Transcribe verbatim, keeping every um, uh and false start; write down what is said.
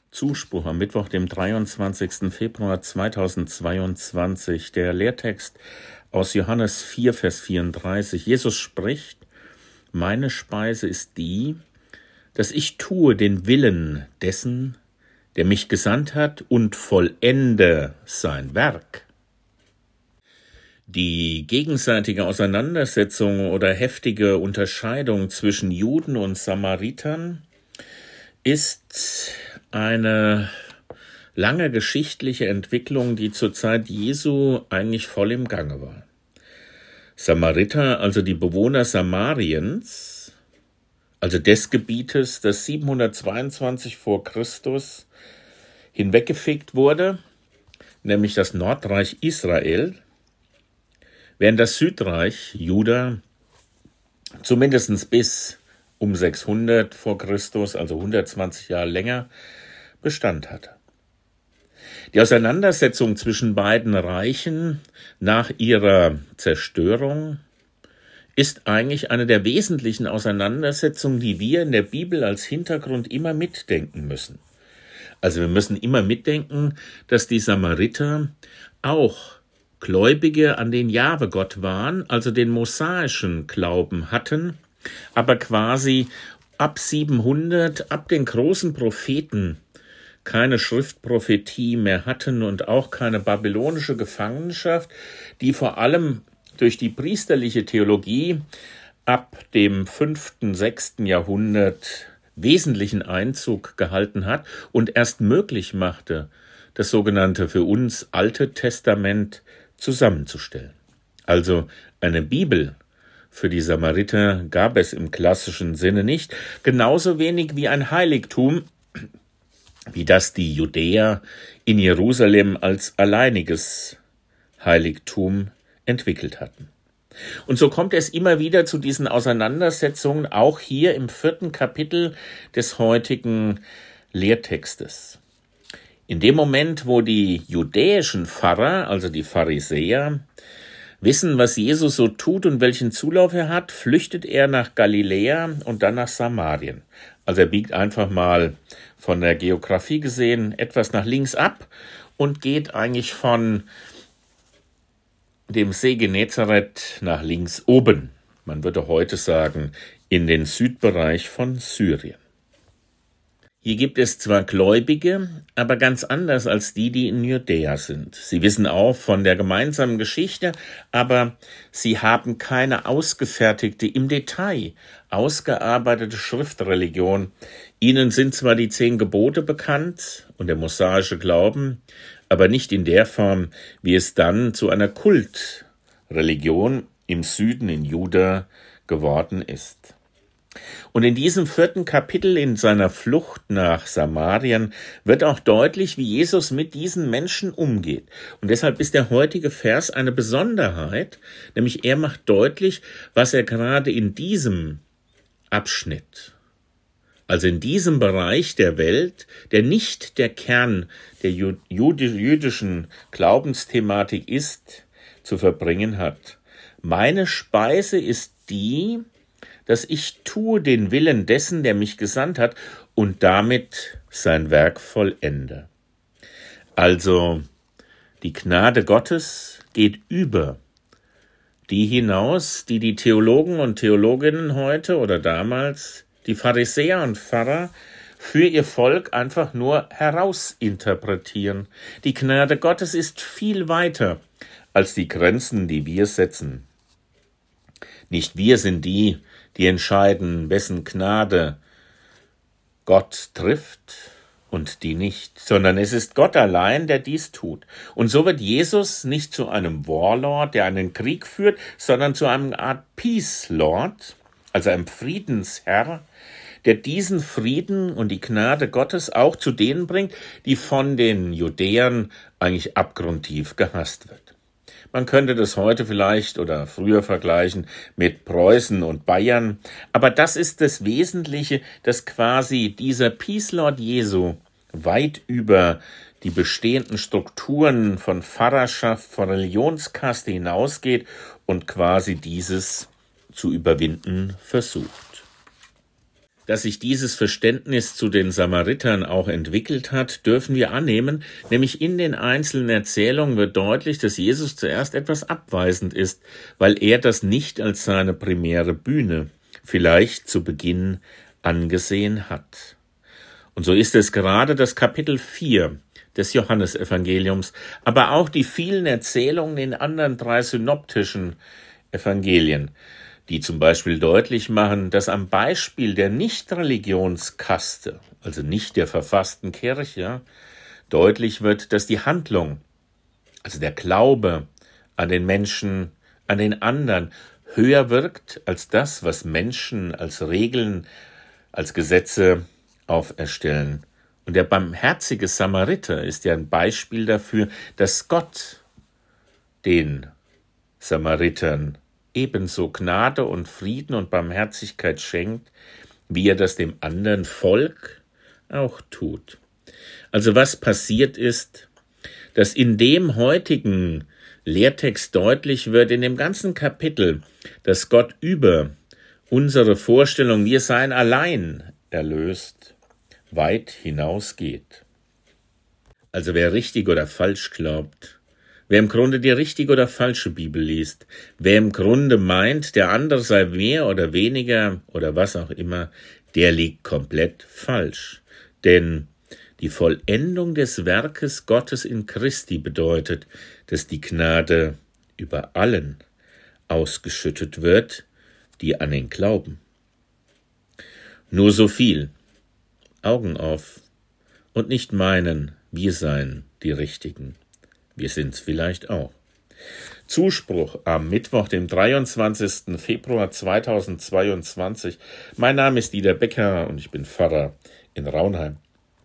Zuspruch am Mittwoch, dem dreiundzwanzigsten Februar zweitausendzweiundzwanzig. Der Lehrtext aus Johannes vier, Vers vierunddreißig. Jesus spricht: Meine Speise ist die, dass ich tue den Willen dessen, der mich gesandt hat, und vollende sein Werk. Die gegenseitige Auseinandersetzung oder heftige Unterscheidung zwischen Juden und Samaritern ist eine lange geschichtliche Entwicklung, die zur Zeit Jesu eigentlich voll im Gange war. Samariter, also die Bewohner Samariens, also des Gebietes, das siebenhundertzweiundzwanzig vor Christus hinweggefegt wurde, nämlich das Nordreich Israel, während das Südreich Juda zumindest bis um sechshundert vor Christus, also hundertzwanzig Jahre länger, Bestand hatte. Die Auseinandersetzung zwischen beiden Reichen nach ihrer Zerstörung ist eigentlich eine der wesentlichen Auseinandersetzungen, die wir in der Bibel als Hintergrund immer mitdenken müssen. Also wir müssen immer mitdenken, dass die Samariter auch Gläubige an den Jahwe-Gott waren, also den mosaischen Glauben hatten, aber quasi ab siebenhundert, ab den großen Propheten, keine Schriftprophetie mehr hatten und auch keine babylonische Gefangenschaft, die vor allem durch die priesterliche Theologie ab dem fünften, sechsten Jahrhundert wesentlichen Einzug gehalten hat und erst möglich machte, das sogenannte für uns Alte Testament zusammenzustellen. Also eine Bibel für die Samariter gab es im klassischen Sinne nicht, genauso wenig wie ein Heiligtum, wie das die Judäer in Jerusalem als alleiniges Heiligtum entwickelt hatten. Und so kommt es immer wieder zu diesen Auseinandersetzungen, auch hier im vierten Kapitel des heutigen Lehrtextes. In dem Moment, wo die judäischen Pfarrer, also die Pharisäer, wissen, was Jesus so tut und welchen Zulauf er hat, flüchtet er nach Galiläa und dann nach Samarien. Also er biegt einfach mal von der Geografie gesehen etwas nach links ab und geht eigentlich von dem See Genezareth nach links oben. Man würde heute sagen, in den Südbereich von Syrien. Hier gibt es zwar Gläubige, aber ganz anders als die, die in Judäa sind. Sie wissen auch von der gemeinsamen Geschichte, aber sie haben keine ausgefertigte, im Detail ausgearbeitete Schriftreligion. Ihnen sind zwar die zehn Gebote bekannt und der mosaische Glauben, aber nicht in der Form, wie es dann zu einer Kultreligion im Süden in Juda geworden ist. Und in diesem vierten Kapitel in seiner Flucht nach Samarien wird auch deutlich, wie Jesus mit diesen Menschen umgeht. Und deshalb ist der heutige Vers eine Besonderheit, nämlich er macht deutlich, was er gerade in diesem Abschnitt, also in diesem Bereich der Welt, der nicht der Kern der jüdischen Glaubensthematik ist, zu verbringen hat. Meine Speise ist die, dass ich tue den Willen dessen, der mich gesandt hat, und damit sein Werk vollende. Also die Gnade Gottes geht über die hinaus, die die Theologen und Theologinnen heute oder damals, die Pharisäer und Pfarrer, für ihr Volk einfach nur herausinterpretieren. Die Gnade Gottes ist viel weiter als die Grenzen, die wir setzen. Nicht wir sind die, die entscheiden, wessen Gnade Gott trifft und die nicht, sondern es ist Gott allein, der dies tut. Und so wird Jesus nicht zu einem Warlord, der einen Krieg führt, sondern zu einem Art Peace Lord, also einem Friedensherr, der diesen Frieden und die Gnade Gottes auch zu denen bringt, die von den Judäern eigentlich abgrundtief gehasst wird. Man könnte das heute vielleicht oder früher vergleichen mit Preußen und Bayern. Aber das ist das Wesentliche, dass quasi dieser Peace Lord Jesu weit über die bestehenden Strukturen von Pfarrerschaft, von Religionskaste hinausgeht und quasi dieses zu überwinden versucht. Dass sich dieses Verständnis zu den Samaritern auch entwickelt hat, dürfen wir annehmen, nämlich in den einzelnen Erzählungen wird deutlich, dass Jesus zuerst etwas abweisend ist, weil er das nicht als seine primäre Bühne vielleicht zu Beginn angesehen hat. Und so ist es gerade das Kapitel vier des Johannesevangeliums, aber auch die vielen Erzählungen in anderen drei synoptischen Evangelien, die zum Beispiel deutlich machen, dass am Beispiel der Nicht-Religionskaste, also nicht der verfassten Kirche, deutlich wird, dass die Handlung, also der Glaube an den Menschen, an den anderen, höher wirkt als das, was Menschen als Regeln, als Gesetze auferstellen. Und der barmherzige Samariter ist ja ein Beispiel dafür, dass Gott den Samaritern ebenso Gnade und Frieden und Barmherzigkeit schenkt, wie er das dem anderen Volk auch tut. Also was passiert ist, dass in dem heutigen Lehrtext deutlich wird, in dem ganzen Kapitel, dass Gott über unsere Vorstellung, wir seien allein erlöst, weit hinausgeht. Also wer richtig oder falsch glaubt, wer im Grunde die richtige oder falsche Bibel liest, wer im Grunde meint, der andere sei mehr oder weniger oder was auch immer, der liegt komplett falsch. Denn die Vollendung des Werkes Gottes in Christi bedeutet, dass die Gnade über allen ausgeschüttet wird, die an ihn glauben. Nur so viel. Augen auf und nicht meinen, wir seien die Richtigen. Wir sind's vielleicht auch. Zuspruch am Mittwoch, dem dreiundzwanzigsten Februar zweitausendzweiundzwanzig. Mein Name ist Dieter Becker und ich bin Pfarrer in Raunheim.